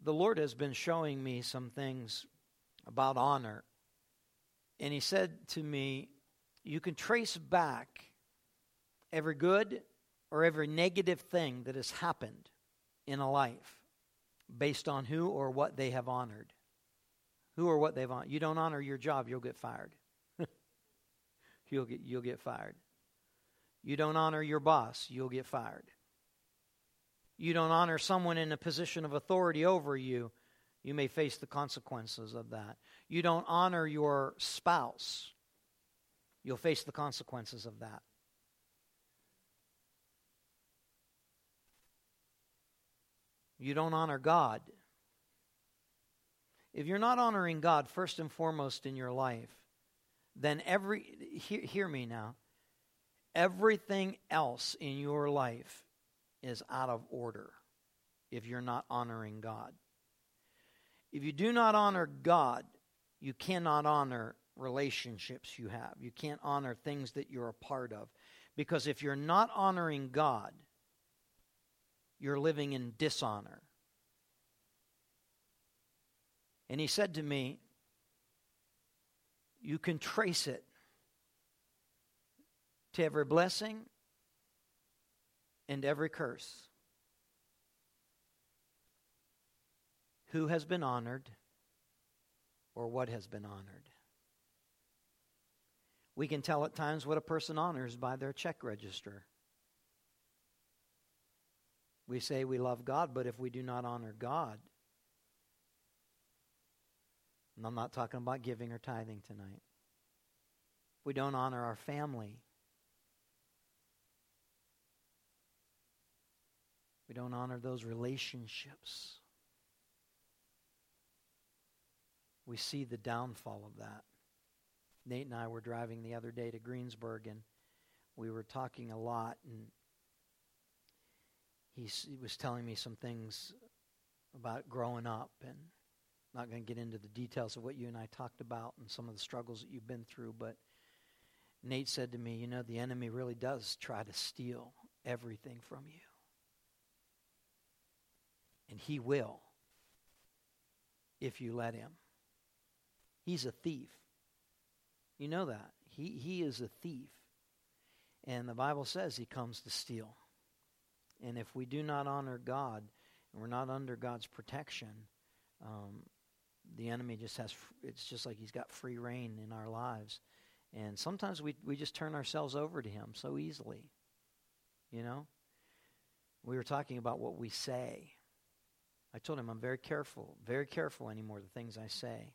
the Lord has been showing me some things about honor. And He said to me, you can trace back every good or every negative thing that has happened in a life based on who or what they have honored. Who or what they've honored. You don't honor your job, you'll get fired. You'll get fired. You don't honor your boss, you'll get fired. You don't honor someone in a position of authority over you, you may face the consequences of that. You don't honor your spouse, you'll face the consequences of that. You don't honor God. If you're not honoring God first and foremost in your life, then hear me now, everything else in your life is out of order if you're not honoring God. If you do not honor God, you cannot honor relationships you have. You can't honor things that you're a part of. Because if you're not honoring God, you're living in dishonor. And He said to me, you can trace it to every blessing and every curse. Who has been honored or what has been honored? We can tell at times what a person honors by their check register. We say we love God, but if we do not honor God, and I'm not talking about giving or tithing tonight, we don't honor our family, we don't honor those relationships, we see the downfall of that. Nate and I were driving the other day to Greensburg, and we were talking a lot, and he was telling me some things about growing up, and I'm not going to get into the details of what you and I talked about and some of the struggles that you've been through, but Nate said to me, the enemy really does try to steal everything from you. And he will if you let him. He's a thief. You know that. He is a thief. And the Bible says he comes to steal. And if we do not honor God, and we're not under God's protection, the enemy it's just like he's got free reign in our lives. And sometimes we just turn ourselves over to him so easily. We were talking about what we say. I told him I'm very careful anymore the things I say.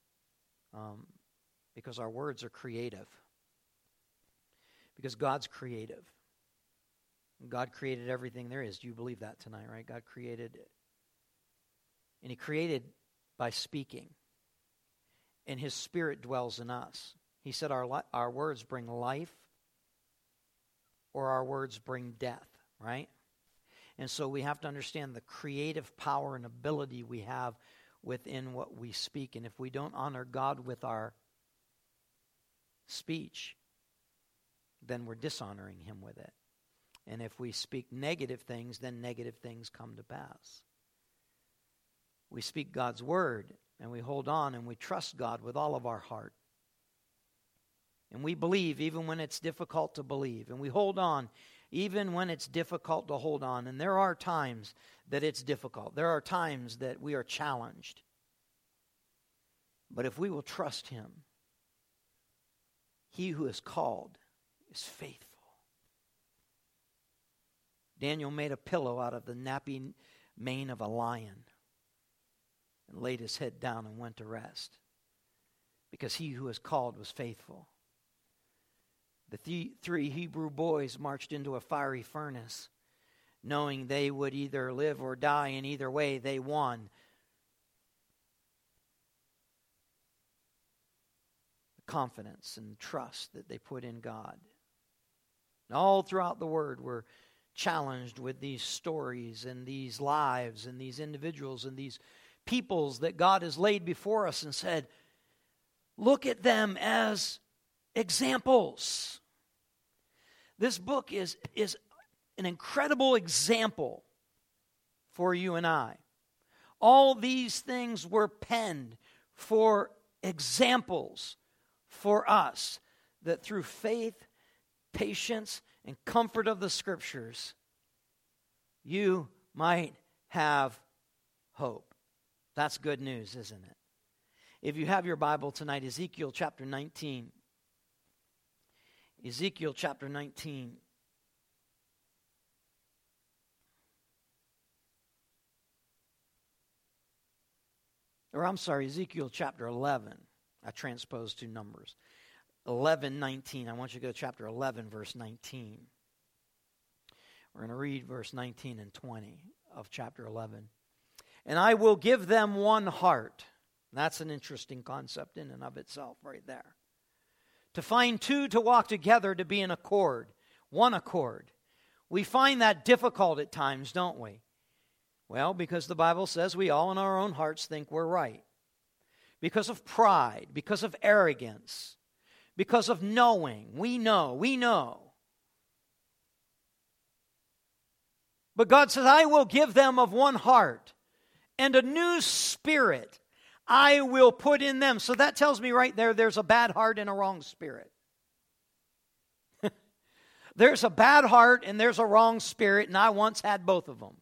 Because our words are creative. Because God's creative. God created everything there is. Do you believe that tonight, right? God created it. And He created by speaking. And His Spirit dwells in us. He said our words bring life or our words bring death, right? And so we have to understand the creative power and ability we have within what we speak. And if we don't honor God with our speech, then we're dishonoring Him with it. And if we speak negative things, then negative things come to pass. We speak God's word, and we hold on, and we trust God with all of our heart. And we believe even when it's difficult to believe. And we hold on even when it's difficult to hold on. And there are times that it's difficult. There are times that we are challenged. But if we will trust Him, He who is called is faithful. Daniel made a pillow out of the nappy mane of a lion and laid his head down and went to rest because he who is called was faithful. The three Hebrew boys marched into a fiery furnace knowing they would either live or die, and either way they won. The confidence and trust that they put in God. And all throughout the Word we're challenged with these stories and these lives and these individuals and these peoples that God has laid before us and said, look at them as examples. This book is an incredible example for you and I. All these things were penned for examples for us, that through faith, patience, and comfort of the Scriptures, you might have hope. That's good news, isn't it? If you have your Bible tonight, Ezekiel chapter 19. Ezekiel chapter 19. Or I'm sorry, Ezekiel chapter 11. I transposed two numbers. 11:19. I want you to go to chapter 11, verse 19. We're going to read verse 19 and 20 of chapter 11. And I will give them one heart. That's an interesting concept in and of itself right there. To find two to walk together, to be in accord. One accord. We find that difficult at times, don't we? Well, because the Bible says we all in our own hearts think we're right. Because of pride, because of arrogance, because of knowing. We know. But God says, I will give them of one heart, and a new spirit I will put in them. So that tells me right there, there's a bad heart and a wrong spirit. There's a bad heart and there's a wrong spirit, and I once had both of them.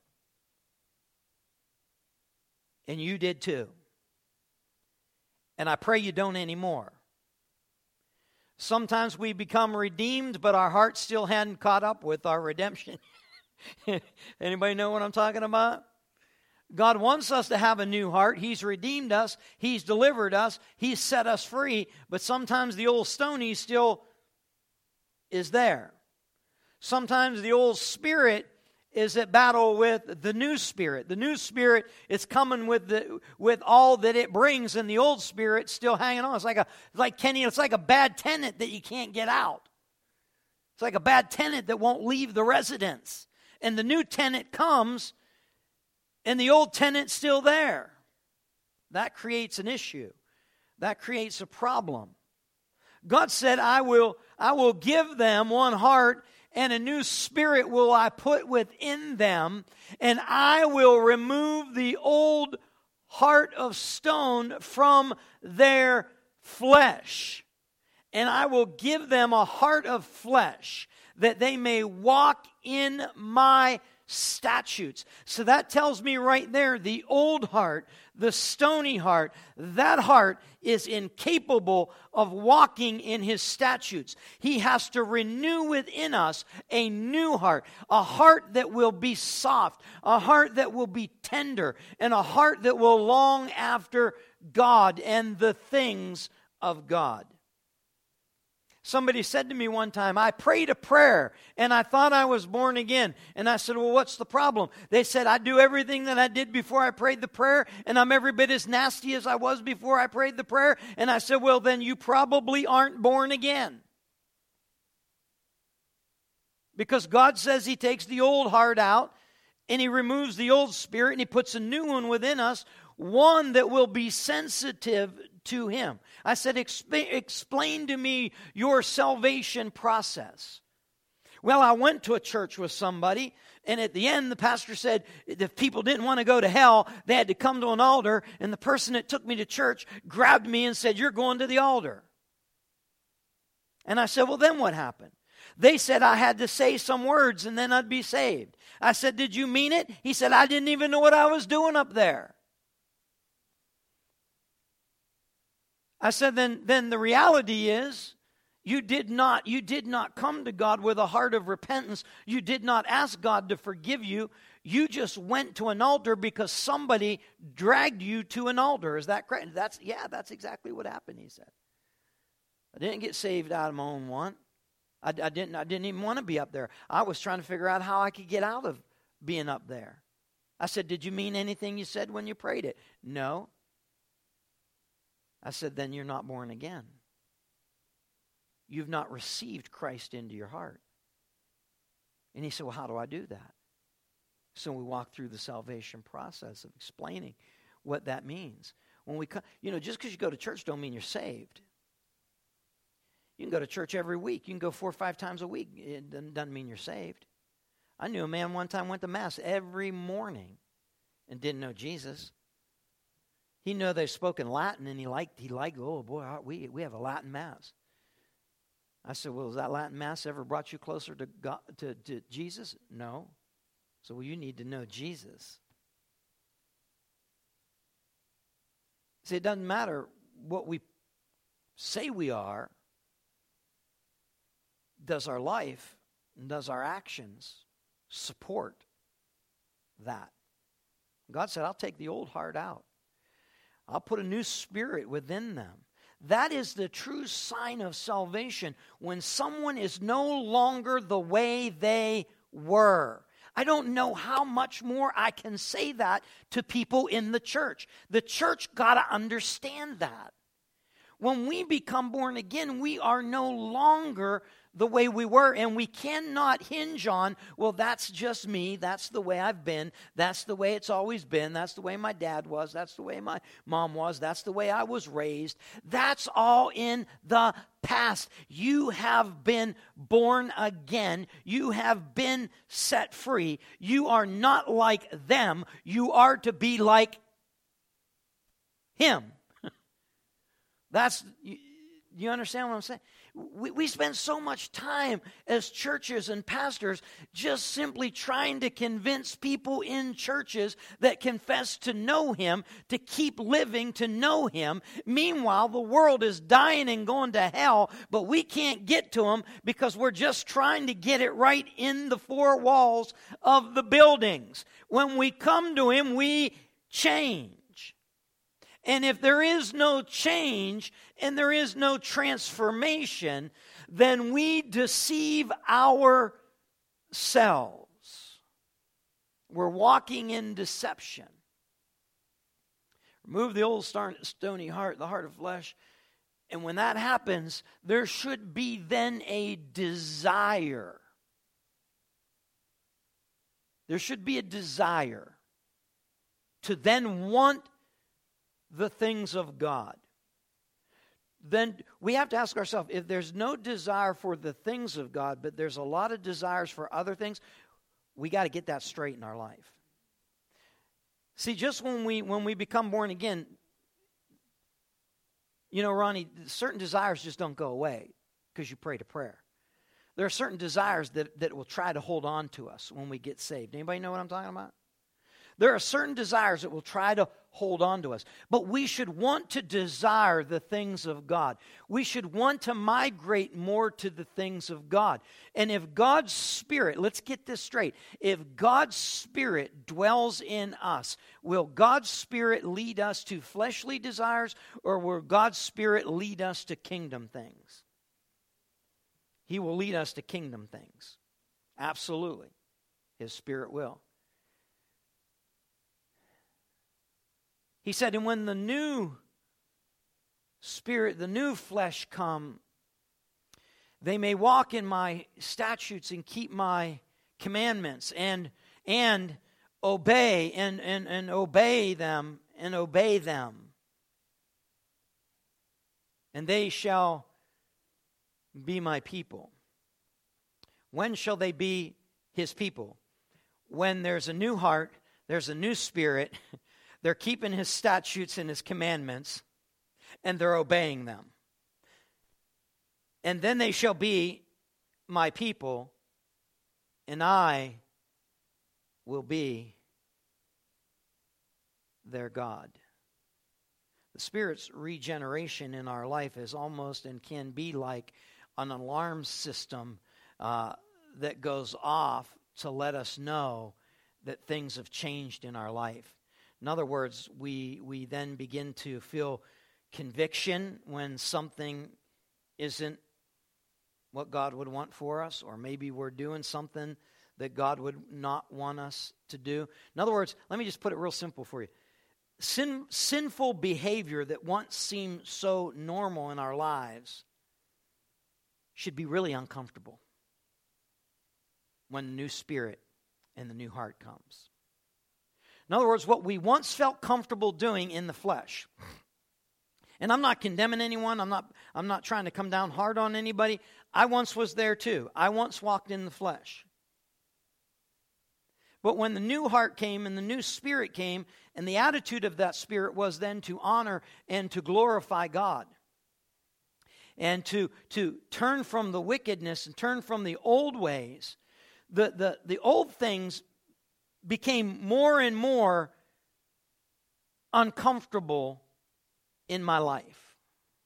And you did too. And I pray you don't anymore. Sometimes we become redeemed, but our heart still hadn't caught up with our redemption. Anybody know what I'm talking about? God wants us to have a new heart. He's redeemed us. He's delivered us. He's set us free. But sometimes the old stony still is there. Sometimes the old spirit is at battle with the new spirit. The new spirit is coming with all that it brings, and the old spirit's still hanging on. It's like a bad tenant that you can't get out. It's like a bad tenant that won't leave the residence. And the new tenant comes, and the old tenant's still there. That creates an issue. That creates a problem. God said, I will give them one heart, and a new spirit will I put within them, and I will remove the old heart of stone from their flesh. And I will give them a heart of flesh, that they may walk in my statutes. So that tells me right there, the old heart, the stony heart, that heart is incapable of walking in his statutes. He has to renew within us a new heart, a heart that will be soft, a heart that will be tender, and a heart that will long after God and the things of God. Somebody said to me one time, I prayed a prayer and I thought I was born again. And I said, well, what's the problem? They said, I do everything that I did before I prayed the prayer, and I'm every bit as nasty as I was before I prayed the prayer. And I said, well, then you probably aren't born again. Because God says he takes the old heart out and he removes the old spirit and he puts a new one within us, one that will be sensitive to him. I said, explain to me your salvation process. Well, I went to a church with somebody, and at the end, the pastor said if people didn't want to go to hell, they had to come to an altar, and the person that took me to church grabbed me and said, you're going to the altar. And I said, well, then what happened? They said I had to say some words, and then I'd be saved. I said, did you mean it? He said, I didn't even know what I was doing up there. I said, then the reality is, you did not come to God with a heart of repentance. You did not ask God to forgive you. You just went to an altar because somebody dragged you to an altar. Is that correct? That's exactly what happened, he said. I didn't get saved out of my own want. I didn't even want to be up there. I was trying to figure out how I could get out of being up there. I said, did you mean anything you said when you prayed it? No. I said, then you're not born again. You've not received Christ into your heart. And he said, well, how do I do that? So we walk through the salvation process of explaining what that means. When we come, just because you go to church don't mean you're saved. You can go to church every week. You can go 4 or 5 times a week. It doesn't mean you're saved. I knew a man one time went to Mass every morning and didn't know Jesus. He knew they spoke in Latin, and he liked, oh boy, we have a Latin Mass. I said, well, has that Latin Mass ever brought you closer to God, to Jesus? No. So, well, you need to know Jesus. See, it doesn't matter what we say we are. Does our life and does our actions support that? God said, I'll take the old heart out. I'll put a new spirit within them. That is the true sign of salvation, when someone is no longer the way they were. I don't know how much more I can say that to people in the church. The church got to understand that. When we become born again, we are no longer the way we were, and we cannot hinge on, well, that's just me, that's the way I've been, that's the way it's always been, that's the way my dad was, that's the way my mom was, that's the way I was raised. That's all in the past. You have been born again. You have been set free. You are not like them. You are to be like Him. You understand what I'm saying? We spend so much time as churches and pastors just simply trying to convince people in churches that confess to know Him to keep living to know Him. Meanwhile, the world is dying and going to hell, but we can't get to Him because we're just trying to get it right in the four walls of the buildings. When we come to Him, we change. And if there is no change and there is no transformation, then we deceive ourselves. We're walking in deception. Remove the old stony heart, the heart of flesh. And when that happens, there should be then a desire. There should be a desire to then want the things of God. Then we have to ask ourselves, if there's no desire for the things of God, but there's a lot of desires for other things, we got to get that straight in our life. See, just when we become born again, you know, Ronnie, certain desires just don't go away because you prayed a prayer. There are certain desires that will try to hold on to us when we get saved. Anybody know what I'm talking about? There are certain desires that will try to hold on to us. But we should want to desire the things of God. We should want to migrate more to the things of God. And if God's Spirit, let's get this straight, if God's Spirit dwells in us, will God's Spirit lead us to fleshly desires, or will God's Spirit lead us to kingdom things? He will lead us to kingdom things. Absolutely. His Spirit will. He said, and when the new spirit, the new flesh come, they may walk in my statutes and keep my commandments and obey and obey them and obey them. And they shall be my people. When shall they be His people? When there's a new heart, there's a new spirit. They're keeping His statutes and His commandments, and they're obeying them. And then they shall be my people, and I will be their God. The Spirit's regeneration in our life is almost and can be like an alarm system that goes off to let us know that things have changed in our life. In other words, we then begin to feel conviction when something isn't what God would want for us, or maybe we're doing something that God would not want us to do. In other words, let me just put it real simple for you. Sinful behavior that once seemed so normal in our lives should be really uncomfortable when the new spirit and the new heart comes. In other words, what we once felt comfortable doing in the flesh. And I'm not condemning anyone. I'm not trying to come down hard on anybody. I once was there too. I once walked in the flesh. But when the new heart came and the new spirit came, and the attitude of that spirit was then to honor and to glorify God, and to turn from the wickedness and turn from the old ways, the old things became more and more uncomfortable in my life.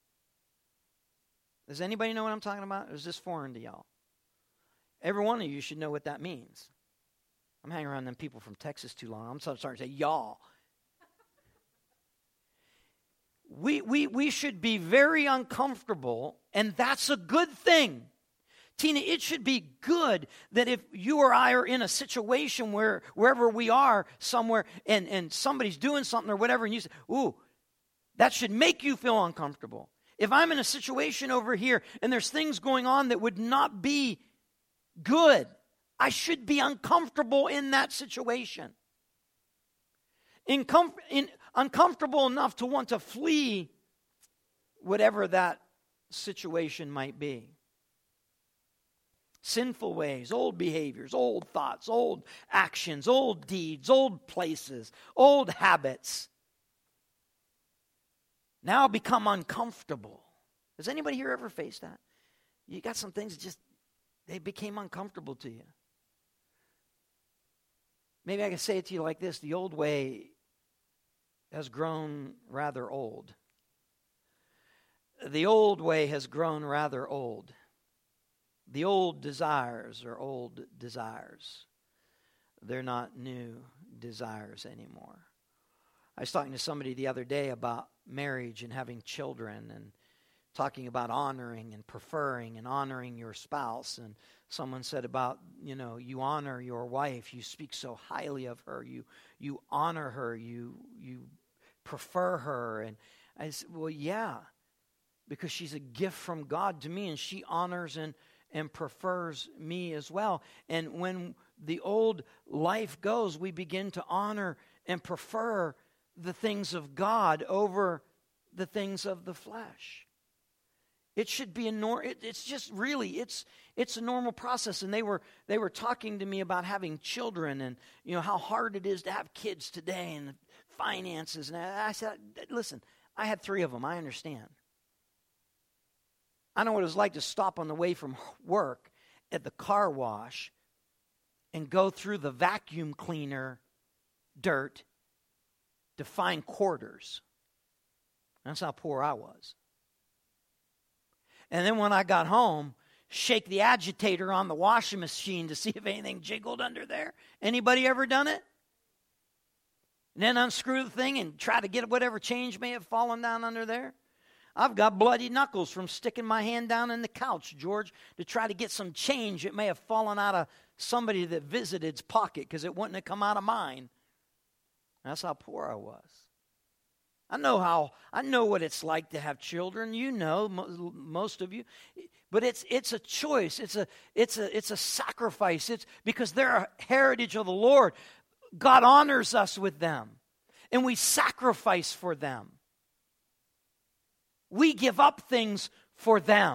Does anybody know what I'm talking about? Or is this foreign to y'all? Every one of you should know what that means. I'm hanging around them people from Texas too long. I'm starting to say y'all. We should be very uncomfortable, and that's a good thing. Tina, it should be good that if you or I are in a situation where wherever we are somewhere and somebody's doing something or whatever, and you say, ooh, that should make you feel uncomfortable. If I'm in a situation over here and there's things going on that would not be good, I should be uncomfortable in that situation. Uncomfortable enough to want to flee whatever that situation might be. Sinful ways, old behaviors, old thoughts, old actions, old deeds, old places, old habits now become uncomfortable. Has anybody here ever faced that? You got some things that just, they became uncomfortable to you. Maybe I can say it to you like this: the old way has grown rather old. The old way has grown rather old. The old desires are old desires. They're not new desires anymore. I was talking to somebody the other day about marriage and having children, and talking about honoring and preferring and honoring your spouse. And someone said about, you honor your wife, you speak so highly of her, you honor her, you prefer her. And I said, well, yeah, because she's a gift from God to me, and she honors and prefers me as well. And when the old life goes, we begin to honor and prefer the things of God over the things of the flesh. It should be it's just really, it's a normal process. And they were talking to me about having children, and how hard it is to have kids today, and finances. And I said, listen, I had 3 of them. I understand. I know what it was like to stop on the way from work at the car wash and go through the vacuum cleaner dirt to find quarters. That's how poor I was. And then when I got home, shake the agitator on the washing machine to see if anything jiggled under there. Anybody ever done it? And then unscrew the thing and try to get whatever change may have fallen down under there. I've got bloody knuckles from sticking my hand down in the couch, George, to try to get some change that may have fallen out of somebody that visited's pocket, because it wouldn't have come out of mine. That's how poor I was. I know what it's like to have children. Most of you, but it's a choice. It's a sacrifice. It's because they're a heritage of the Lord. God honors us with them, and we sacrifice for them. We give up things for them.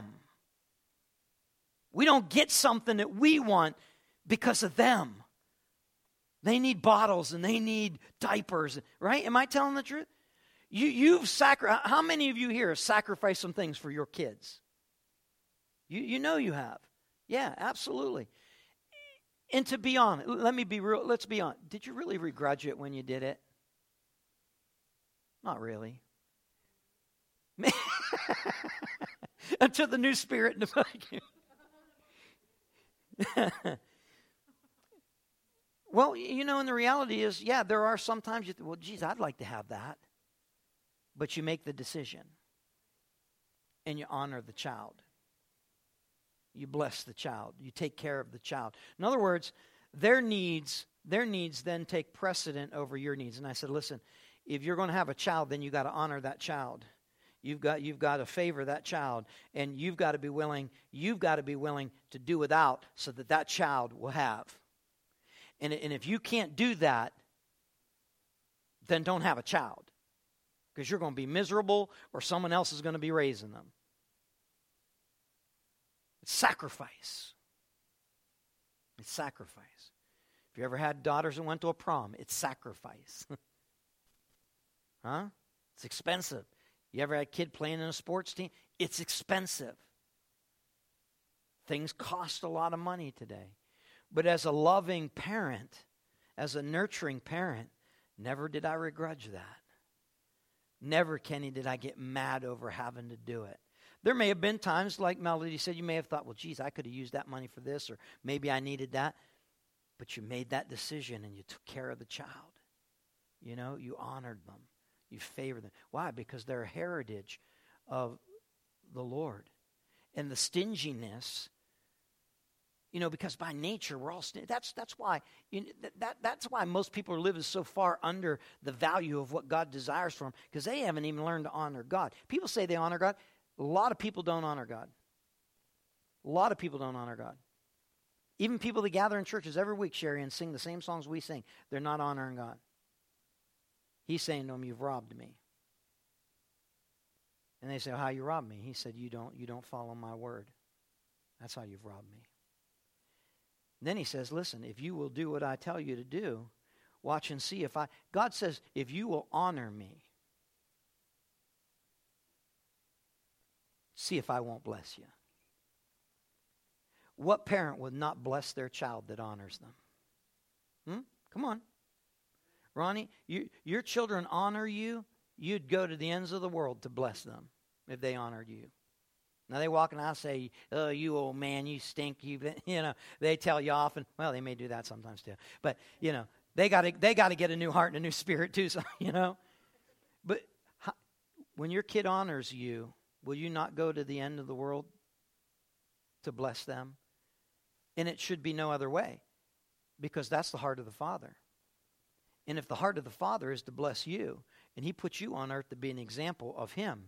We don't get something that we want because of them. They need bottles and they need diapers, right? Am I telling the truth? How many of you here have sacrificed some things for your kids? You know you have. Yeah, absolutely. And to be honest, let's be honest. Did you really begrudge it when you did it? Not really. Until the new spirit in the vacuum. Well, and the reality is, yeah, there are sometimes I'd like to have that. But you make the decision. And you honor the child. You bless the child. You take care of the child. In other words, their needs then take precedent over your needs. And I said, listen, if you're going to have a child, then you got to honor that child. You've got to favor that child, and you've got to be willing to do without so that child will have. And if you can't do that, then don't have a child, because you're going to be miserable, or someone else is going to be raising them. It's sacrifice. It's sacrifice. If you ever had daughters that went to a prom, it's sacrifice. Huh? It's expensive. You ever had a kid playing in a sports team? It's expensive. Things cost a lot of money today. But as a loving parent, as a nurturing parent, never did I begrudge that. Never, Kenny, did I get mad over having to do it. There may have been times, like Melody said, you may have thought, well, geez, I could have used that money for this, or maybe I needed that. But you made that decision and you took care of the child. You know, you honored them. You favored them. Why? Because they're a heritage of the Lord. And the stinginess, you know, because by nature we're all stingy. That's why that's why most people are living so far under the value of what God desires from them, because they haven't even learned to honor God. People say they honor God. A lot of people don't honor God. A lot of people don't honor God. Even people that gather in churches every week, Sherry, and sing the same songs we sing, they're not honoring God. He's saying to them, you've robbed me. And they say, well, how you robbed me? He said, you don't follow my word. That's how you've robbed me. And then he says, listen, if you will do what I tell you to do, watch and see if God says, if you will honor me, see if I won't bless you. What parent would not bless their child that honors them? Come on. Ronnie, your children honor you, you'd go to the ends of the world to bless them if they honored you. Now they walk and I say, oh, you old man, you stink. You know, they tell you off, and well, they may do that sometimes too. But you know, they got to get a new heart and a new spirit too. So, you know, but when your kid honors you, will you not go to the end of the world to bless them? And it should be no other way, because that's the heart of the Father. And if the heart of the Father is to bless you, and He puts you on earth to be an example of Him,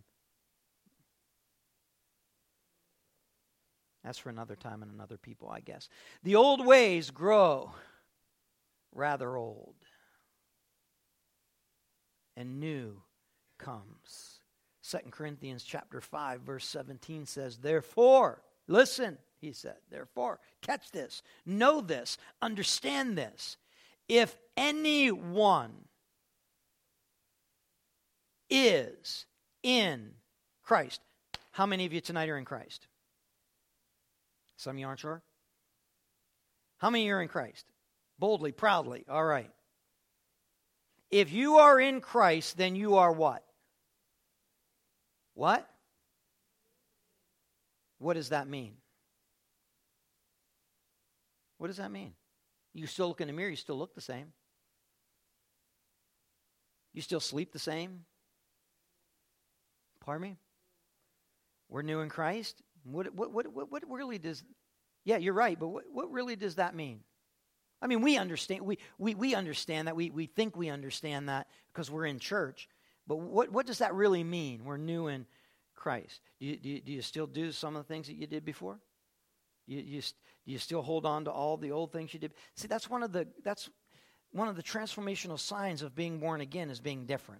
that's for another time and another people, I guess. The old ways grow rather old, and new comes. 2 Corinthians chapter 5, verse 17 says, therefore, listen, he said, therefore, catch this, know this, understand this. If anyone is in Christ, how many of you tonight are in Christ? Some of you aren't sure? How many of you are in Christ? Boldly, proudly, all right. If you are in Christ, then you are what? What? What does that mean? What does that mean? You still look in the mirror, you still look the same. You still sleep the same. Pardon me? We're new in Christ? What really does... Yeah, you're right, but what really does that mean? I mean, we understand. We understand that. We think we understand that because we're in church. But what does that really mean? We're new in Christ. Do you still do some of the things that you did before? Do you still hold on to all the old things you did? See, that's one of the transformational signs of being born again, is being different.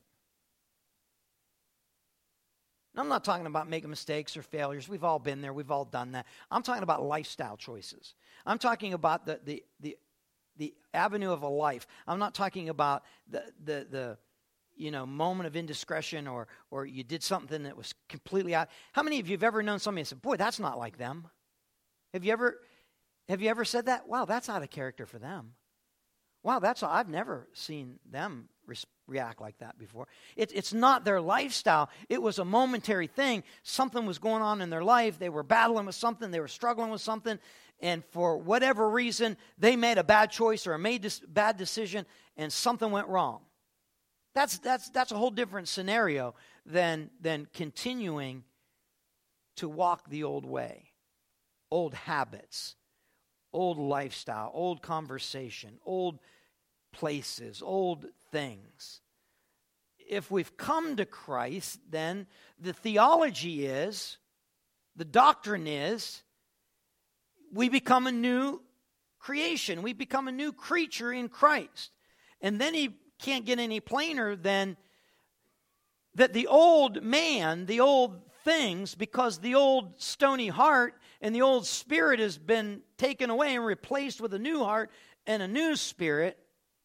I'm not talking about making mistakes or failures. We've all been there. We've all done that. I'm talking about lifestyle choices. I'm talking about the avenue of a life. I'm not talking about the moment of indiscretion or you did something that was completely out. How many of you have ever known somebody and said, boy, that's not like them? Have you ever said that? Wow, that's out of character for them. Wow, I've never seen them react like that before. It's not their lifestyle. It was a momentary thing. Something was going on in their life. They were battling with something. They were struggling with something. And for whatever reason, they made a bad choice or made a bad decision, and something went wrong. That's a whole different scenario than continuing to walk the old way, old habits, old lifestyle, old conversation, old places, old things. If we've come to Christ, then the theology is, the doctrine is, we become a new creation. We become a new creature in Christ. And then he can't get any plainer than that the old man, the old things, because the old stony heart and the old spirit has been taken away and replaced with a new heart and a new spirit,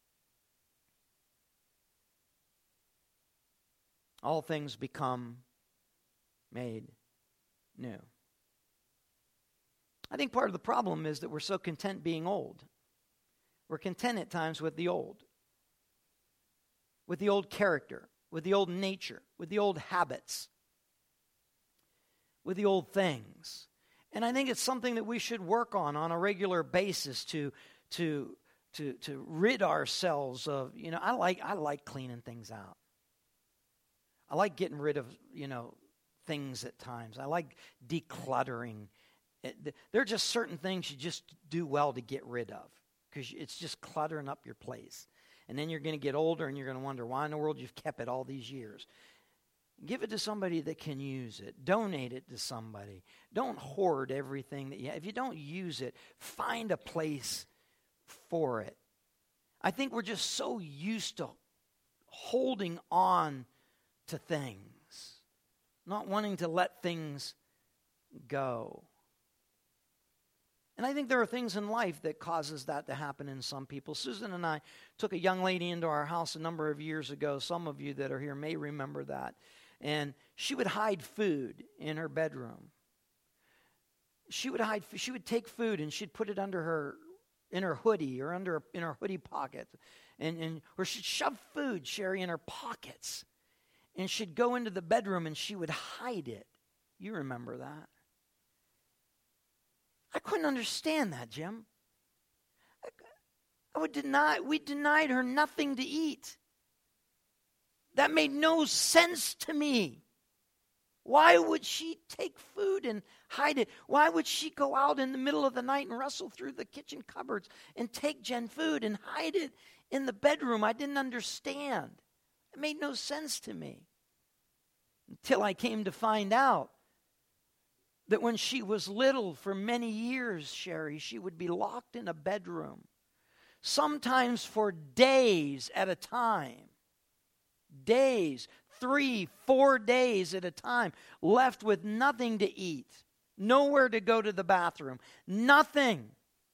all things become made new. I think part of the problem is that we're so content being old. We're content at times with the old character, with the old nature, with the old habits, with the old things. And I think it's something that we should work on a regular basis to rid ourselves of. I like cleaning things out. I like getting rid of, things at times. I like decluttering. There are just certain things you just do well to get rid of because it's just cluttering up your place. And then you're going to get older and you're going to wonder why in the world you've kept it all these years. Give it to somebody that can use it. Donate it to somebody. Don't hoard everything that you have. If you don't use it, find a place for it. I think we're just so used to holding on to things, not wanting to let things go. And I think there are things in life that causes that to happen in some people. Susan and I took a young lady into our house a number of years ago. Some of you that are here may remember that. And she would hide food in her bedroom. She would take food and she'd put it in her hoodie or in her hoodie pocket. Or she'd shove food, Sherry, in her pockets. And she'd go into the bedroom and she would hide it. You remember that. I couldn't understand that, Jim. We denied her nothing to eat. That made no sense to me. Why would she take food and hide it? Why would she go out in the middle of the night and rustle through the kitchen cupboards and take Jen food and hide it in the bedroom? I didn't understand. It made no sense to me. Until I came to find out that when she was little, for many years, Sherry, she would be locked in a bedroom, sometimes for days at a time. Days, 3, 4 days at a time, left with nothing to eat, nowhere to go to the bathroom, nothing.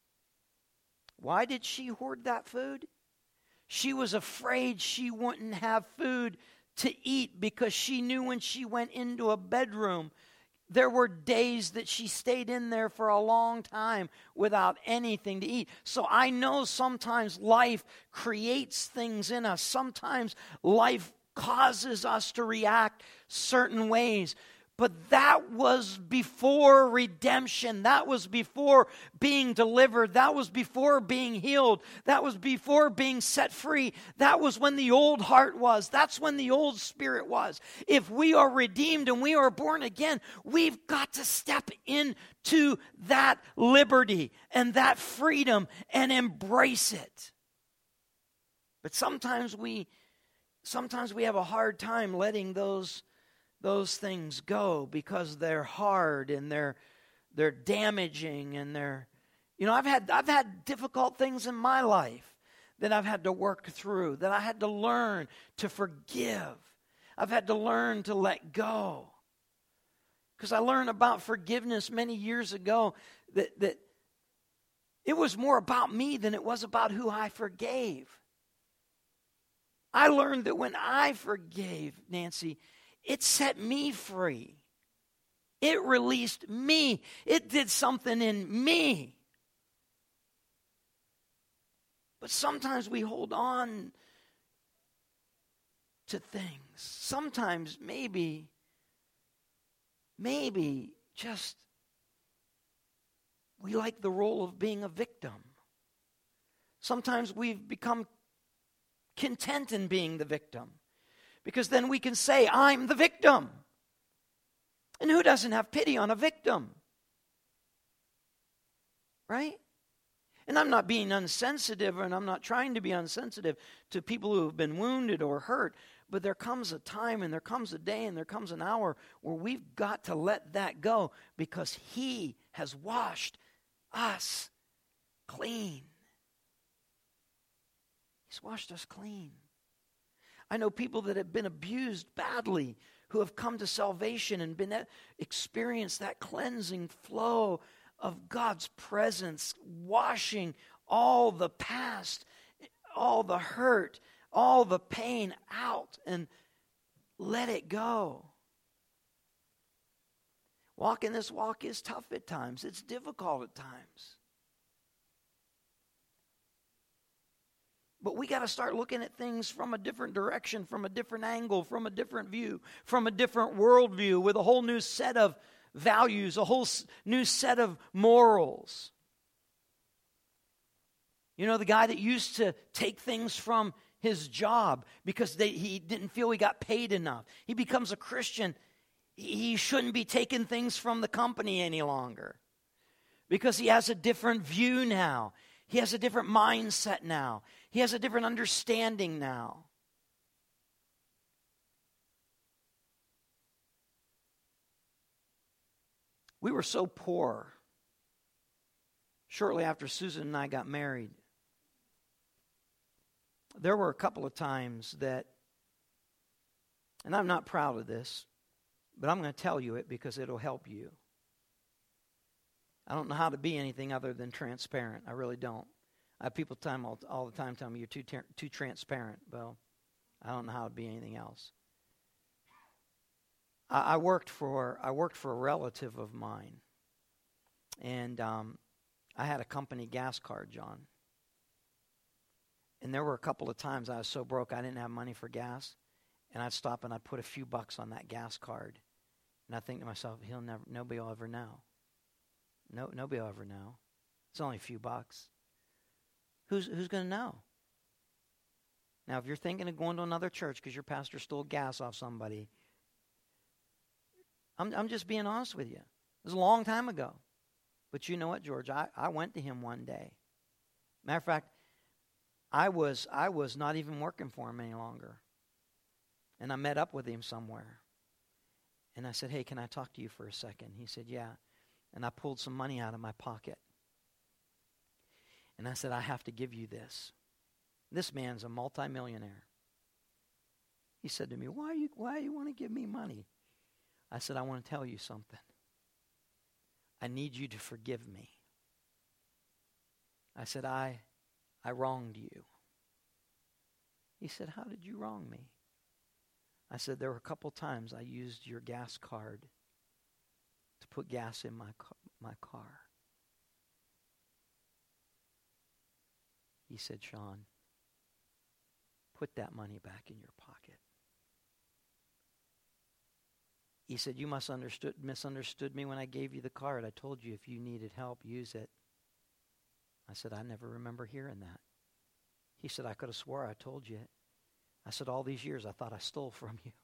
Why did she hoard that food? She was afraid she wouldn't have food to eat because she knew when she went into a bedroom, there were days that she stayed in there for a long time without anything to eat. So I know sometimes life creates things in us. Sometimes life causes us to react certain ways. But that was before redemption. That was before being delivered. That was before being healed. That was before being set free. That was when the old heart was. That's when the old spirit was. If we are redeemed and we are born again, we've got to step into that liberty and that freedom and embrace it. But sometimes we have a hard time letting those things go because they're hard and they're damaging and I've had difficult things in my life that I've had to work through, that I had to learn to forgive. I've had to learn to let go. Because I learned about forgiveness many years ago that it was more about me than it was about who I forgave. I learned that when I forgave, Nancy, it set me free. It released me. It did something in me. But sometimes we hold on to things. Sometimes maybe just we like the role of being a victim. Sometimes we've become content in being the victim. Because then we can say, I'm the victim. And who doesn't have pity on a victim? Right? And I'm not being unsensitive, and I'm not trying to be unsensitive to people who have been wounded or hurt. But there comes a time, and there comes a day, and there comes an hour where we've got to let that go because He has washed us clean. He's washed us clean. I know people that have been abused badly who have come to salvation and experienced that cleansing flow of God's presence, washing all the past, all the hurt, all the pain out and let it go. Walking this walk is tough at times. It's difficult at times. But we got to start looking at things from a different direction, from a different angle, from a different view, from a different worldview, with a whole new set of values, a whole new set of morals. You know, the guy that used to take things from his job because he didn't feel he got paid enough. He becomes a Christian. He shouldn't be taking things from the company any longer because he has a different view now. He has a different mindset now. He has a different understanding now. We were so poor shortly after Susan and I got married. There were a couple of times that, and I'm not proud of this, but I'm going to tell you it because it'll help you. I don't know how to be anything other than transparent. I really don't. I have people all the time tell me you're too transparent. Well, I don't know how to be anything else. I worked for a relative of mine, and I had a company gas card, John. And there were a couple of times I was so broke I didn't have money for gas, and I'd stop and I'd put a few bucks on that gas card, and I think to myself, nobody will ever know. Nobody will ever know. It's only a few bucks. Who's going to know? Now, if you're thinking of going to another church because your pastor stole gas off somebody, I'm just being honest with you. It was a long time ago. But you know what, George? I went to him one day. Matter of fact, I was not even working for him any longer. And I met up with him somewhere. And I said, hey, can I talk to you for a second? He said, yeah. And I pulled some money out of my pocket. And I said, I have to give you this. This man's a multimillionaire. He said to me, why you want to give me money? I said, I want to tell you something. I need you to forgive me. I said, I wronged you. He said, how did you wrong me? I said, there were a couple times I used your gas card to put gas in my car. He said, Sean, put that money back in your pocket. He said, you misunderstood me when I gave you the card. I told you if you needed help, use it. I said, I never remember hearing that. He said, I could have swore I told you it. I said, all these years I thought I stole from you.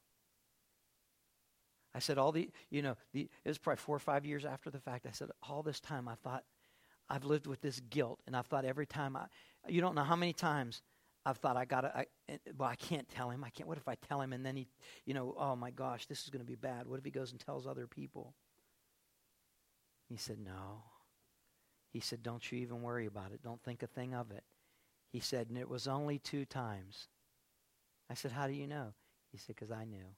I said, it was probably 4 or 5 years after the fact. I said, all this time I thought I've lived with this guilt, and I've thought every time you don't know how many times I've thought I can't tell him. What if I tell him and then he, oh my gosh, this is going to be bad. What if he goes and tells other people? He said, no. He said, don't you even worry about it. Don't think a thing of it. He said, and it was only 2 times. I said, how do you know? He said, because I knew.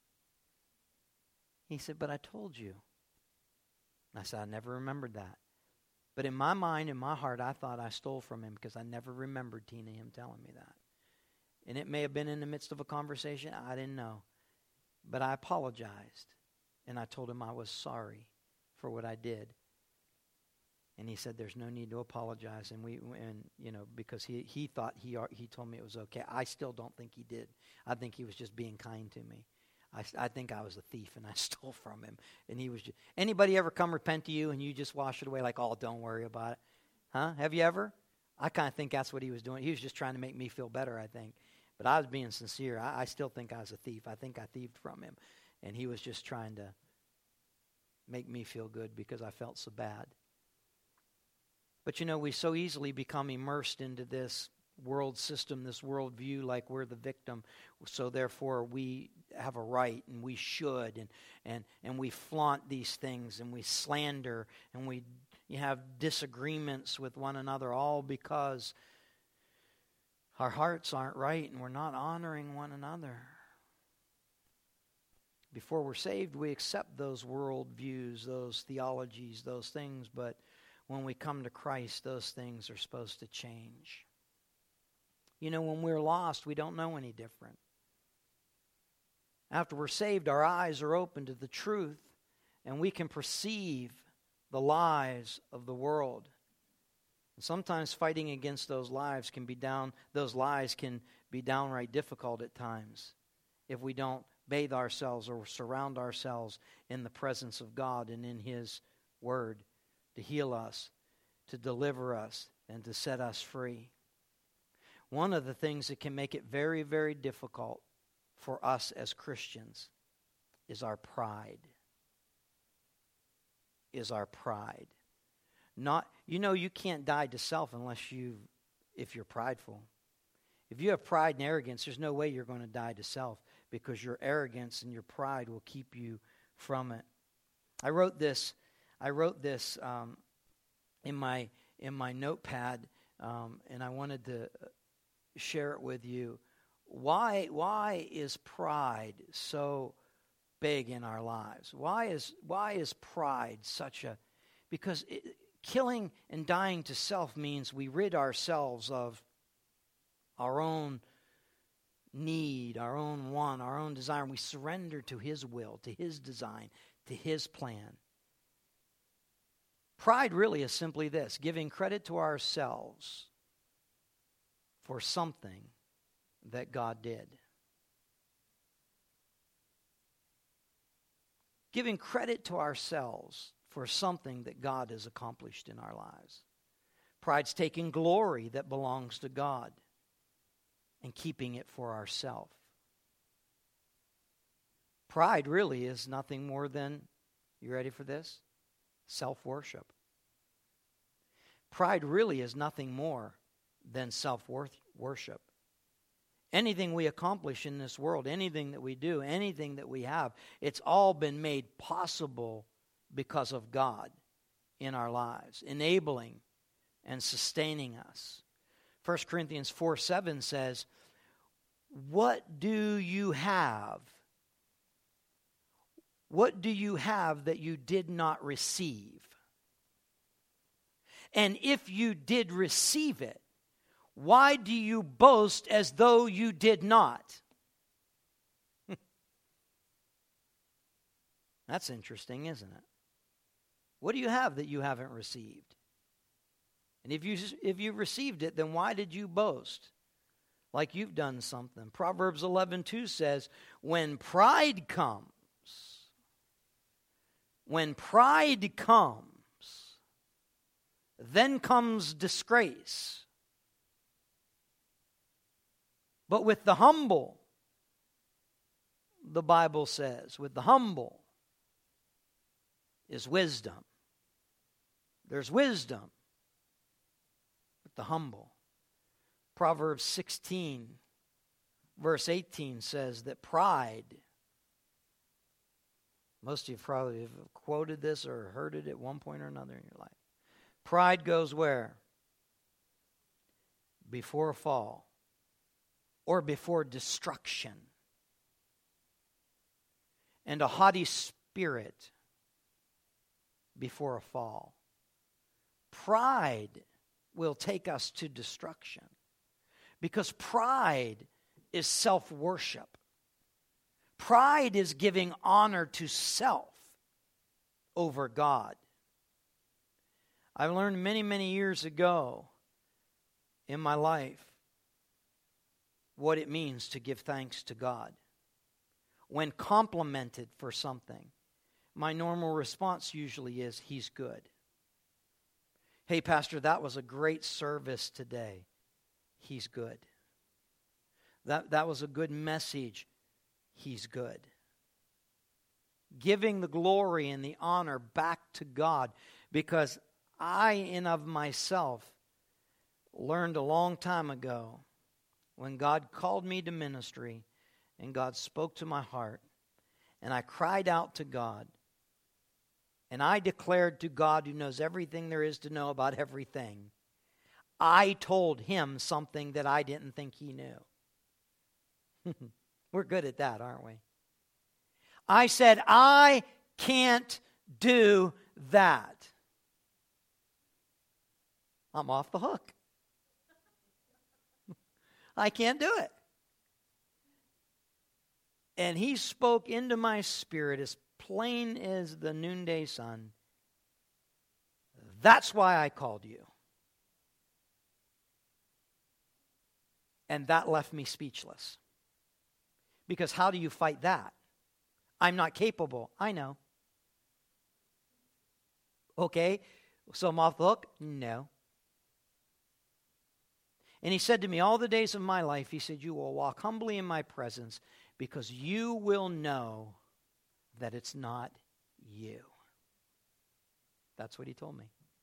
He said, but I told you. I said, I never remembered that. But in my mind, in my heart, I thought I stole from him because I never remembered, Tina, him telling me that. And it may have been in the midst of a conversation. I didn't know. But I apologized. And I told him I was sorry for what I did. And he said, there's no need to apologize. Because he thought he told me it was okay. I still don't think he did. I think he was just being kind to me. I think I was a thief and I stole from him. And he was just, anybody ever come repent to you and you just wash it away like, oh, don't worry about it? Huh? Have you ever? I kind of think that's what he was doing. He was just trying to make me feel better, I think. But I was being sincere. I still think I was a thief. I think I thieved from him. And he was just trying to make me feel good because I felt so bad. But we so easily become immersed into this world system, this world view, like we're the victim. So therefore we have a right and we should, and we flaunt these things and we slander and we have disagreements with one another, all because our hearts aren't right and we're not honoring one another. Before we're saved, we accept those world views, those theologies, those things, but when we come to Christ, those things are supposed to change. You know, when we're lost, we don't know any different. After we're saved, our eyes are open to the truth, and we can perceive the lies of the world. And sometimes fighting against those lies can be downright difficult at times if we don't bathe ourselves or surround ourselves in the presence of God and in His Word to heal us, to deliver us, and to set us free. One of the things that can make it very, very difficult for us as Christians is our pride. You can't die to self if you're prideful. If you have pride and arrogance, there's no way you're going to die to self, because your arrogance and your pride will keep you from it. I wrote this in my notepad, and I wanted to share it with you. Why is pride so big in our lives? Why is pride such a... Because killing and dying to self means we rid ourselves of our own need, our own want, our own desire, and we surrender to His will, to His design, to His plan. Pride really is simply this: giving credit to ourselves for something that God did. Giving credit to ourselves for something that God has accomplished in our lives. Pride's taking glory that belongs to God and keeping it for ourselves. Pride really is nothing more than, you ready for this? Self-worship. Pride really is nothing more than self-worship. Anything we accomplish in this world, anything that we do, anything that we have, it's all been made possible because of God in our lives, enabling and sustaining us. 1 Corinthians 4:7 says, "What do you have? What do you have that you did not receive? And if you did receive it, why do you boast as though you did not?" That's interesting, isn't it? What do you have that you haven't received? And if you received it, then why did you boast like you've done something? Proverbs 11:2 says, when pride comes, then comes disgrace. But with the humble, the Bible says, with the humble is wisdom. There's wisdom with the humble. Proverbs 16, verse 18 says that pride, most of you probably have quoted this or heard it at one point or another in your life. Pride goes where? Before a fall or before destruction. And a haughty spirit before a fall. Pride will take us to destruction because pride is self-worship. Pride is giving honor to self over God. I learned many, many years ago in my life what it means to give thanks to God. When complimented for something, my normal response usually is, He's good. Hey, Pastor, that was a great service today. He's good. That was a good message. He's good. Giving the glory and the honor back to God, because I in of myself learned a long time ago when God called me to ministry and God spoke to my heart and I cried out to God and I declared to God, who knows everything there is to know about everything, I told Him something that I didn't think He knew. We're good at that, aren't we? I said, I can't do that. I'm off the hook. I can't do it. And he spoke into my spirit as plain as the noonday sun. That's why I called you. And that left me speechless. Because how do you fight that? I'm not capable. I know. Okay, so I'm off the hook? No. And he said to me, all the days of my life, he said, you will walk humbly in my presence because you will know that it's not you. That's what he told me.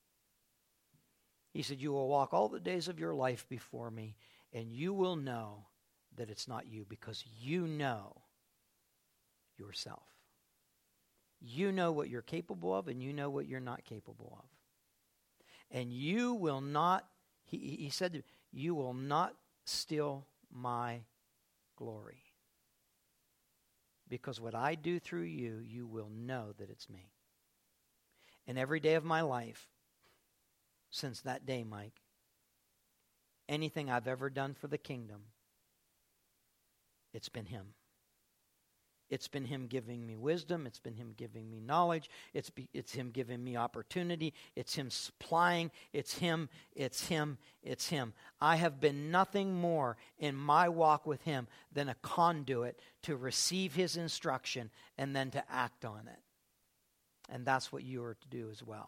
He said, you will walk all the days of your life before me, and you will know that it's not you because you know yourself. You know what you're capable of, and you know what you're not capable of. And you will not, he said, you will not steal my glory. Because what I do through you, you will know that it's me. And every day of my life, since that day, Mike, anything I've ever done for the kingdom, it's been him. It's been him giving me wisdom. It's been him giving me knowledge. It's him giving me opportunity. It's him supplying. It's him. I have been nothing more in my walk with him than a conduit to receive his instruction and then to act on it. And that's what you are to do as well.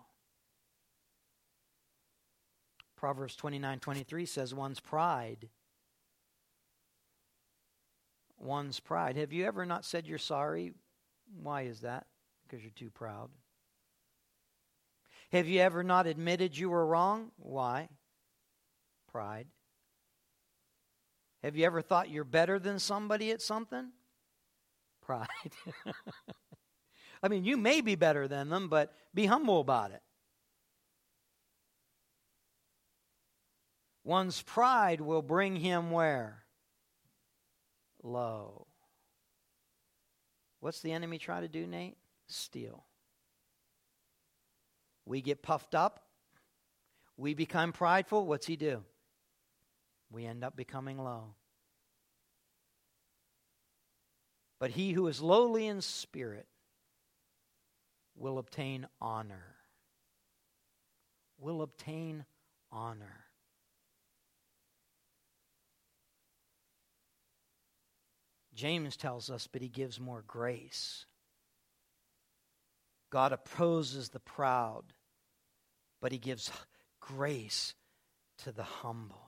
Proverbs 29:23 says one's pride. Have you ever not said you're sorry? Why is that? Because you're too proud. Have you ever not admitted you were wrong? Why? Pride. Have you ever thought you're better than somebody at something? Pride. I mean, you may be better than them, but be humble about it. One's pride will bring him where? Low. What's the enemy try to do, Nate? Steal. We get puffed up. We become prideful. What's he do? We end up becoming low. But he who is lowly in spirit will obtain honor. Will obtain honor. James tells us, but he gives more grace. God opposes the proud, but he gives grace to the humble.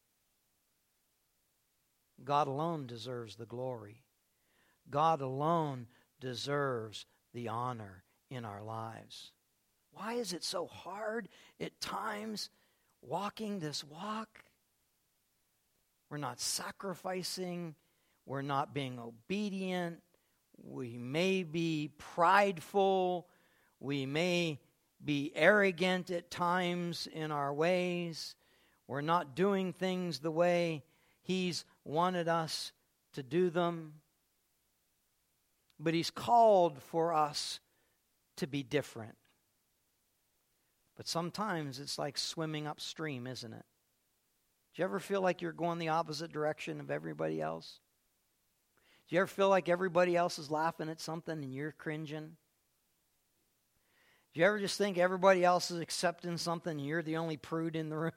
God alone deserves the glory. God alone deserves the honor in our lives. Why is it so hard at times walking this walk? We're not sacrificing. We're not being obedient. We may be prideful. We may be arrogant at times in our ways. We're not doing things the way he's wanted us to do them. But he's called for us to be different. But sometimes it's like swimming upstream, isn't it? Do you ever feel like you're going the opposite direction of everybody else? Do you ever feel like everybody else is laughing at something and you're cringing? Do you ever just think everybody else is accepting something and you're the only prude in the room?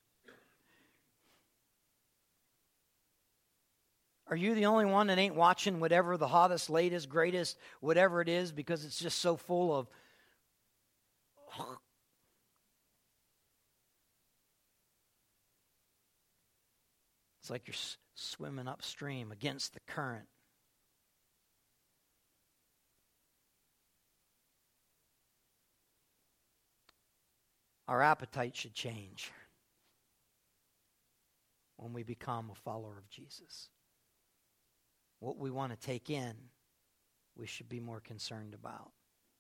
Are you the only one that ain't watching whatever the hottest, latest, greatest, whatever it is, because it's just so full of... It's like you're swimming upstream against the current. Our appetite should change when we become a follower of Jesus. What we want to take in, we should be more concerned about.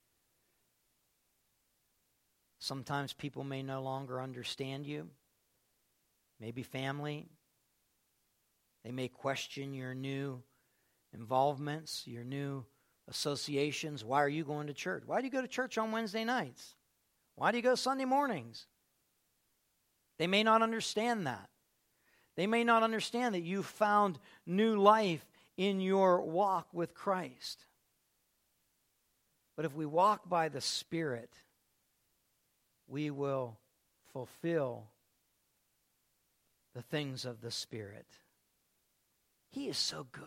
Sometimes people may no longer understand you. Maybe family. They may question your new involvements, your new associations. Why are you going to church? Why do you go to church on Wednesday nights? Why do you go Sunday mornings? They may not understand that. They may not understand that you found new life in your walk with Christ. But if we walk by the Spirit, we will fulfill the things of the Spirit. He is so good.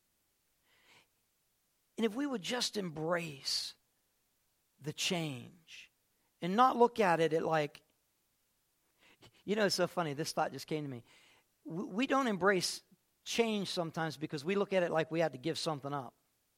And if we would just embrace the change and not look at it like, it's so funny, this thought just came to me. We don't embrace change sometimes because we look at it like we had to give something up.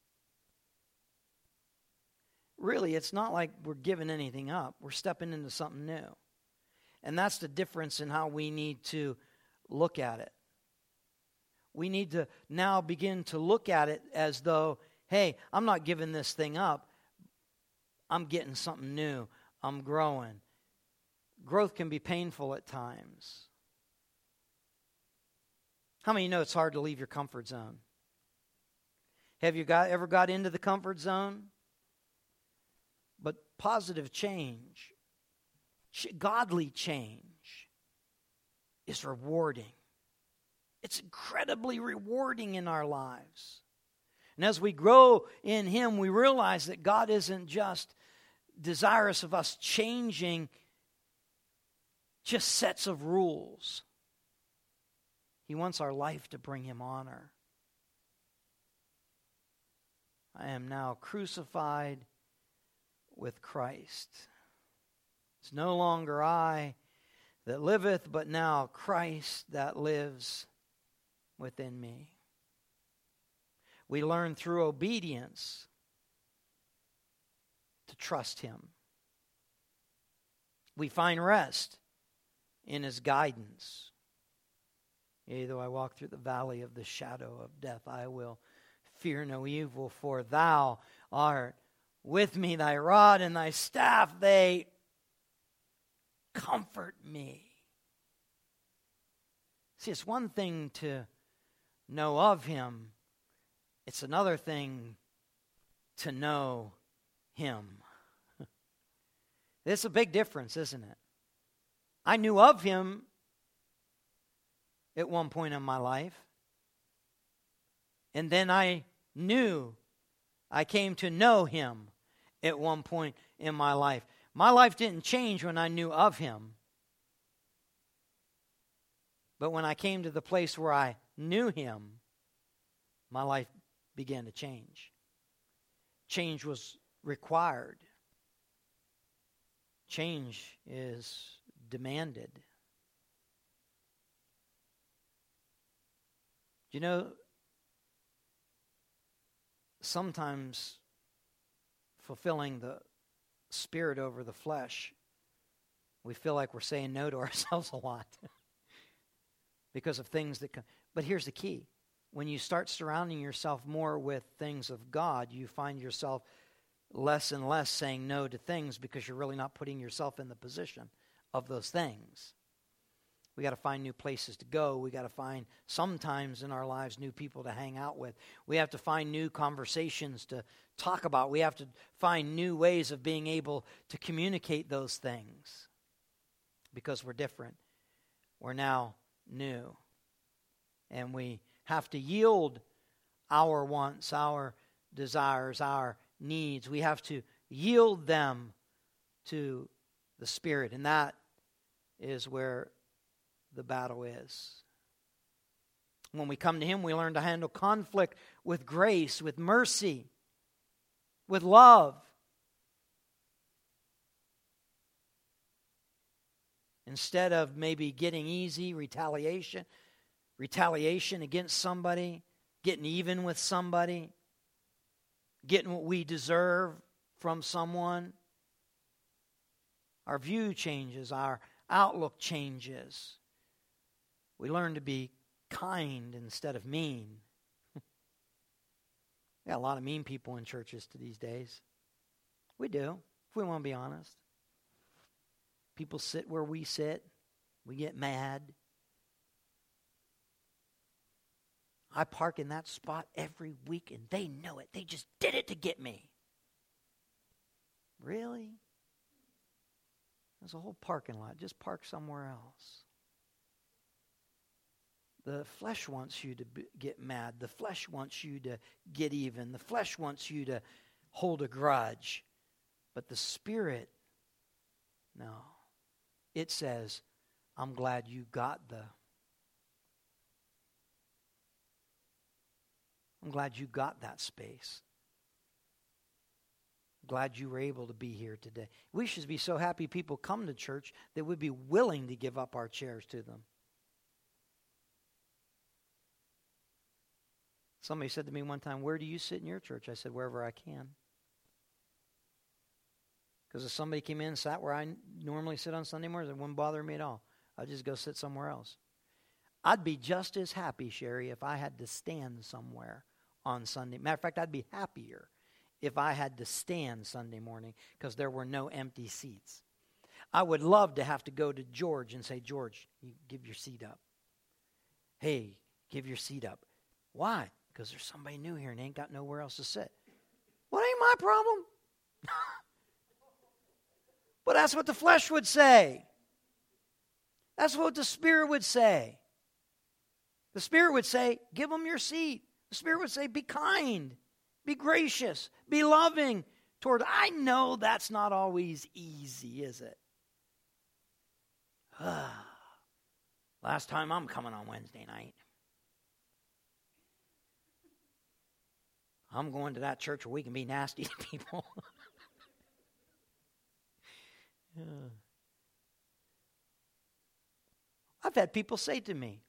Really, it's not like we're giving anything up. We're stepping into something new. And that's the difference in how we need to look at it. We need to now begin to look at it as though, hey, I'm not giving this thing up. I'm getting something new. I'm growing. Growth can be painful at times. How many of you know it's hard to leave your comfort zone? Have you ever got into the comfort zone? But positive change, godly change, is rewarding. It's incredibly rewarding in our lives. And as we grow in Him, we realize that God isn't just desirous of us changing just sets of rules. He wants our life to bring Him honor. I am now crucified with Christ. It's no longer I that liveth, but now Christ that lives within me. We learn through obedience to trust Him. We find rest in His guidance. Yea, though I walk through the valley of the shadow of death, I will fear no evil, for Thou art with me. Thy rod and Thy staff, they comfort me. See, it's one thing to know of Him. It's another thing to know Him. It's a big difference, isn't it? I knew of Him at one point in my life. And then I came to know Him at one point in my life. My life didn't change when I knew of Him. But when I came to the place where I knew Him, my life began to change. Change was required. Change is demanded. You know, sometimes fulfilling the Spirit over the flesh, we feel like we're saying no to ourselves a lot because of things that come. But here's the key. When you start surrounding yourself more with things of God, you find yourself less and less saying no to things because you're really not putting yourself in the position of those things. We got to find new places to go. We got to find sometimes in our lives new people to hang out with. We have to find new conversations to talk about. We have to find new ways of being able to communicate those things because we're different. We're now new. And we have to yield our wants, our desires, our needs. We have to yield them to the Spirit. And that is where the battle is. When we come to Him, we learn to handle conflict with grace, with mercy, with love. Instead of maybe getting easy retaliation against somebody, getting even with somebody, getting what we deserve from someone, our view changes, our outlook changes. We learn to be kind instead of mean. We got a lot of mean people in churches these days. We do, if we want to be honest. People sit where we sit. We get mad. I park in that spot every week and they know it. They just did it to get me. Really? There's a whole parking lot. Just park somewhere else. The flesh wants you to get mad. The flesh wants you to get even. The flesh wants you to hold a grudge. But the Spirit, no. It says, I'm glad you got that space. Glad you were able to be here today. We should be so happy people come to church that we'd be willing to give up our chairs to them. Somebody said to me one time, where do you sit in your church? I said, wherever I can. Because if somebody came in and sat where I normally sit on Sunday mornings, it wouldn't bother me at all. I'd just go sit somewhere else. I'd be just as happy, Sherry, if I had to stand somewhere on Sunday. Matter of fact, I'd be happier if I had to stand Sunday morning because there were no empty seats. I would love to have to go to George and say, George, you give your seat up. Hey, give your seat up. Why? Because there's somebody new here and ain't got nowhere else to sit. Well, ain't my problem. But that's what the flesh would say. That's what the Spirit would say. The Spirit would say, give them your seat. The Spirit would say, be kind, be gracious, be loving toward. I know that's not always easy, is it? Last time I'm coming on Wednesday night. I'm going to that church where we can be nasty to people. I've had people say to me,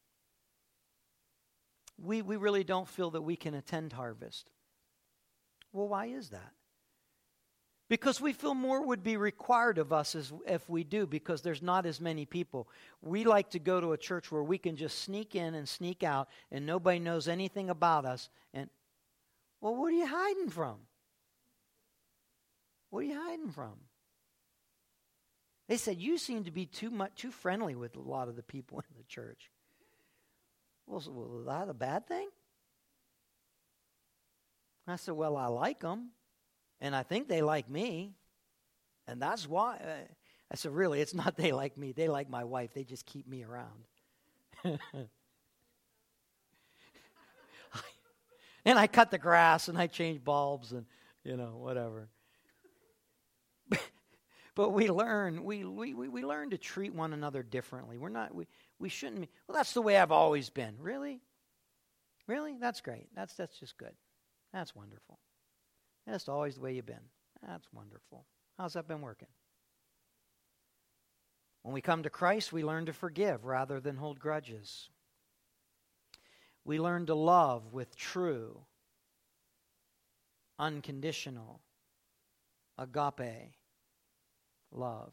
we really don't feel that we can attend Harvest. Well, why is that? Because we feel more would be required of us if we do, because there's not as many people. We like to go to a church where we can just sneak in and sneak out and nobody knows anything about us. And, well, what are you hiding from? What are you hiding from? They said, you seem to be too friendly with a lot of the people in the church. Well, is that a bad thing? I said, well, I like them, and I think they like me, and that's why. I said, really, it's not they like me. They like my wife. They just keep me around. And I cut the grass, and I change bulbs, and, whatever. But we learn to treat one another differently. We shouldn't be. Well, that's the way I've always been. Really? That's great. That's just good. That's wonderful. That's always the way you've been. That's wonderful. How's that been working? When we come to Christ, we learn to forgive rather than hold grudges. We learn to love with true, unconditional, agape love.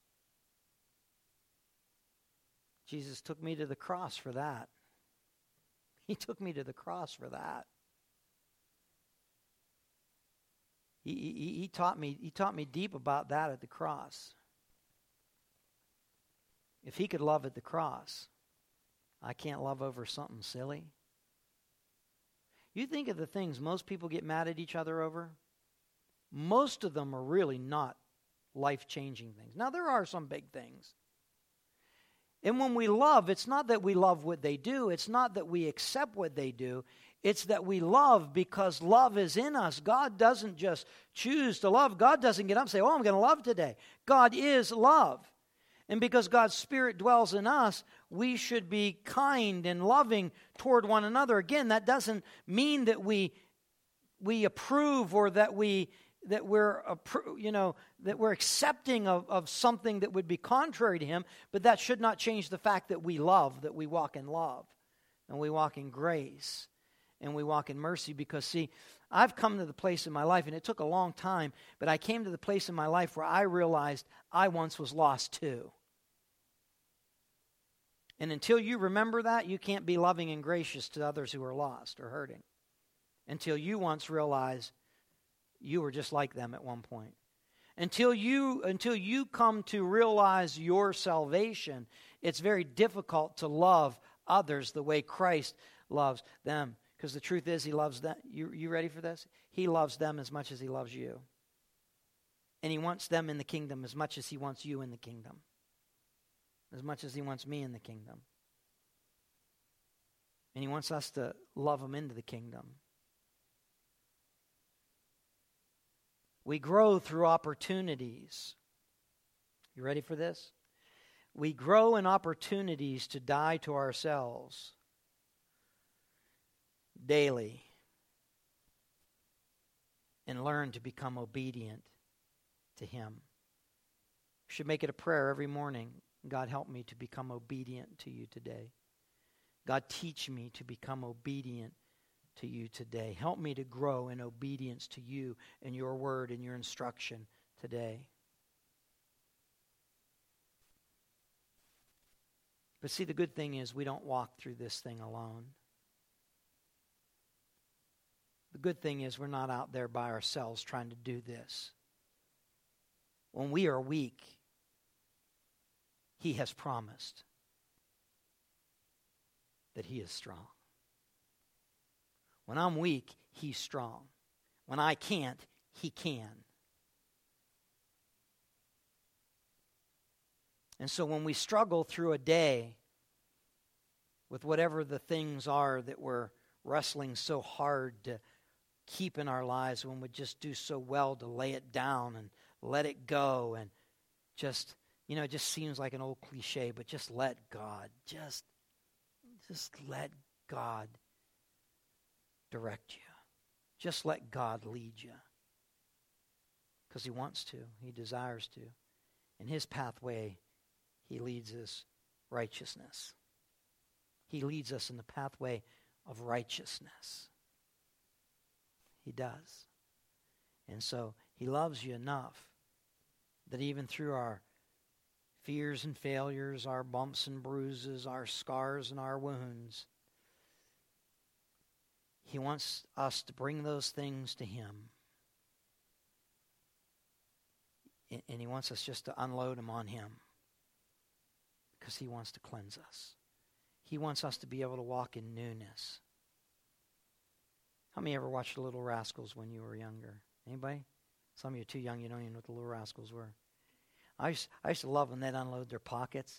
Jesus took me to the cross for that. He took me to the cross for that. He taught me deep about that at the cross. If he could love at the cross, I can't love over something silly. You think of the things most people get mad at each other over. Most of them are really not life-changing things. Now, there are some big things. And when we love, it's not that we love what they do. It's not that we accept what they do. It's that we love because love is in us. God doesn't just choose to love. God doesn't get up and say, I'm going to love today. God is love. And because God's Spirit dwells in us, we should be kind and loving toward one another. Again, that doesn't mean that we approve or that we're accepting of something that would be contrary to Him, but that should not change the fact that we love, that we walk in love, and we walk in grace, and we walk in mercy. Because, see, I've come to the place in my life, and it took a long time, but I came to the place in my life where I realized I once was lost too. And until you remember that, you can't be loving and gracious to others who are lost or hurting. Until you once realize you were just like them at one point. Until you come to realize your salvation, it's very difficult to love others the way Christ loves them. Because the truth is, He loves them. You ready for this? He loves them as much as He loves you. And He wants them in the kingdom as much as He wants you in the kingdom. As much as He wants me in the kingdom. And He wants us to love them into the kingdom. We grow through opportunities. You ready for this? We grow in opportunities to die to ourselves daily and learn to become obedient to Him. You should make it a prayer every morning. God, help me to become obedient to You today. God, teach me to become obedient to You today. Help me to grow in obedience to You and Your word and Your instruction today. But see, the good thing is we don't walk through this thing alone. The good thing is we're not out there by ourselves trying to do this. When we are weak, He has promised that He is strong. When I'm weak, He's strong. When I can't, He can. And so when we struggle through a day with whatever the things are that we're wrestling so hard to keep in our lives, when we just do so well to lay it down and let it go and just, it just seems like an old cliche, but just let God, just let God direct you. Just let God lead you. Because He wants to. He desires to. In His pathway, He leads us righteousness. He leads us in the pathway of righteousness. He does. And so He loves you enough that even through our fears and failures, our bumps and bruises, our scars and our wounds, He wants us to bring those things to Him. And He wants us just to unload them on Him. Because He wants to cleanse us. He wants us to be able to walk in newness. How many ever watched The Little Rascals when you were younger? Anybody? Some of you are too young, you don't even know what The Little Rascals were. I used to love when they'd unload their pockets.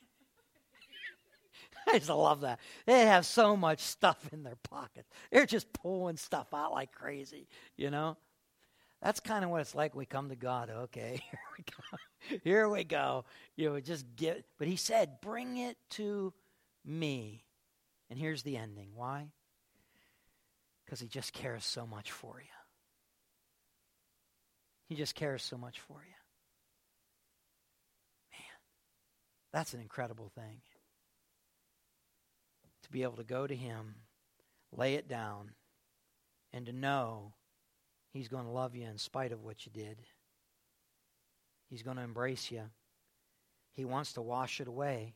I used to love that. They have so much stuff in their pockets. They're just pulling stuff out like crazy, That's kind of what it's like when we come to God. Okay, here we go. Here we go. But He said, bring it to me. And here's the ending. Why? Because He just cares so much for you. He just cares so much for you. Man, that's an incredible thing. To be able to go to Him, lay it down, and to know He's going to love you in spite of what you did. He's going to embrace you. He wants to wash it away.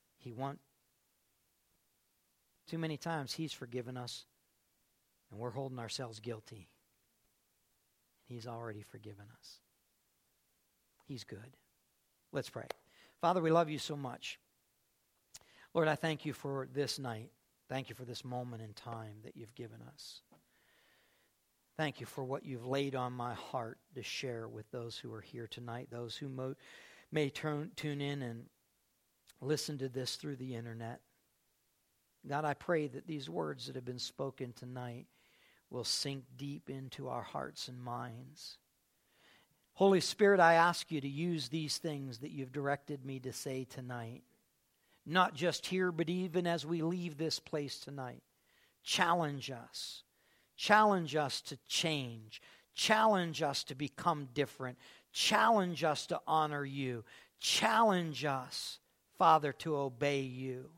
Too many times He's forgiven us, and we're holding ourselves guilty. He's already forgiven us. He's good. Let's pray. Father, we love You so much. Lord, I thank You for this night. Thank You for this moment in time that You've given us. Thank You for what You've laid on my heart to share with those who are here tonight, those who may tune in and listen to this through the internet. God, I pray that these words that have been spoken tonight will sink deep into our hearts and minds. Holy Spirit, I ask You to use these things that You've directed me to say tonight. Not just here, but even as we leave this place tonight. Challenge us. Challenge us to change. Challenge us to become different. Challenge us to honor You. Challenge us, Father, to obey You.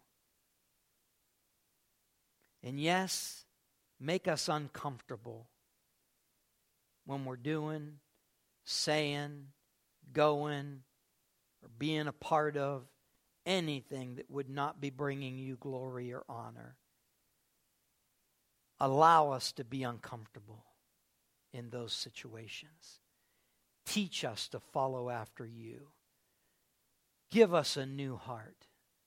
And yes, make us uncomfortable when we're doing, saying, going, or being a part of anything that would not be bringing You glory or honor. Allow us to be uncomfortable in those situations. Teach us to follow after You. Give us a new heart.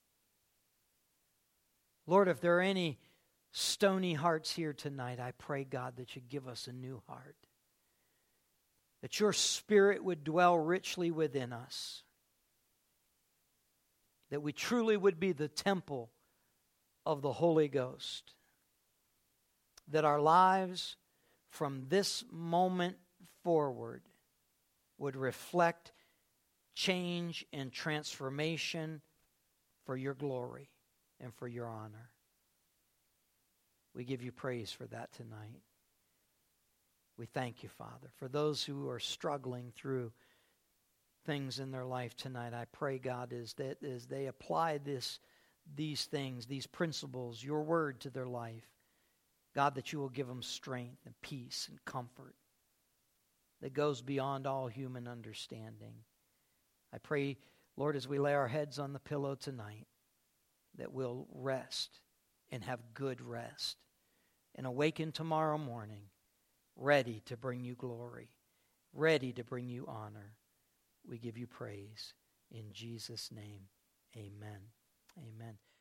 Lord, if there are any stony hearts here tonight, I pray, God, that You give us a new heart. that your Spirit would dwell richly within us, that we truly would be the temple of the Holy Ghost, that our lives from this moment forward would reflect change and transformation for your glory and for your honor. We give you praise for that tonight. We thank you, Father. For those who are struggling through things in their life tonight, I pray, God, as they apply these things, these principles, your word to their life, God, that you will give them strength and peace and comfort that goes beyond all human understanding. I pray, Lord, as we lay our heads on the pillow tonight, that we'll rest and have good rest and awaken tomorrow morning ready to bring you glory, ready to bring you honor. We give you praise. In Jesus' name, amen. Amen.